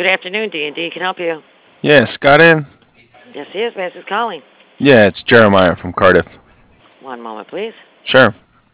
Good afternoon, D&D. Can I help you? Yeah, Scott in? Yes, he is. Mass is calling. Yeah, it's Jeremiah from Cardiff. One moment, please. Sure.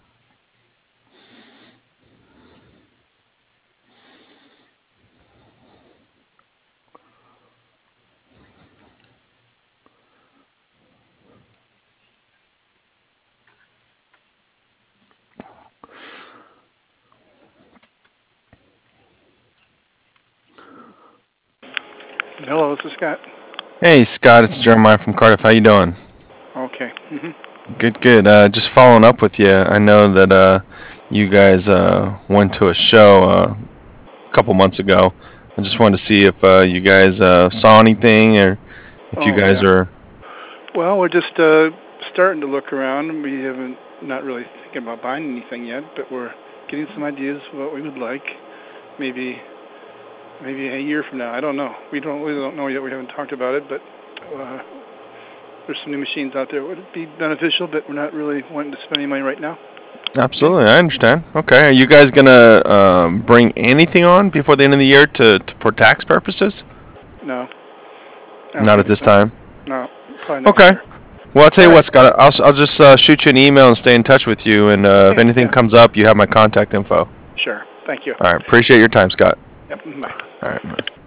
Hello, this is Scott. Hey, Scott, it's Jeremiah from Cardiff. How you doing? Okay. Good, good. Just following up with you. I know that you guys went to a show a couple months ago. I just wanted to see if you guys saw anything or if you Oh guys yeah. are. Well, we're just starting to look around. We haven't not really thinking about buying anything yet, but we're getting some ideas of what we would like. Maybe a year from now. I don't know. We don't know yet. We haven't talked about it, but uh, there's some new machines out there. Would it be beneficial? But we're not really wanting to spend any money right now. Okay. Absolutely, I understand. Okay, are you guys gonna bring anything on before the end of the year for tax purposes? No, I don't Not at think this so. time. No, probably next Okay. year. Well, I'll tell All you right. what, Scott. I'll just shoot you an email and stay in touch with you. And if Okay. anything Yeah. comes up, you have my contact info. Sure. Thank you. All right. Appreciate your time, Scott. Yep. Bye. All right.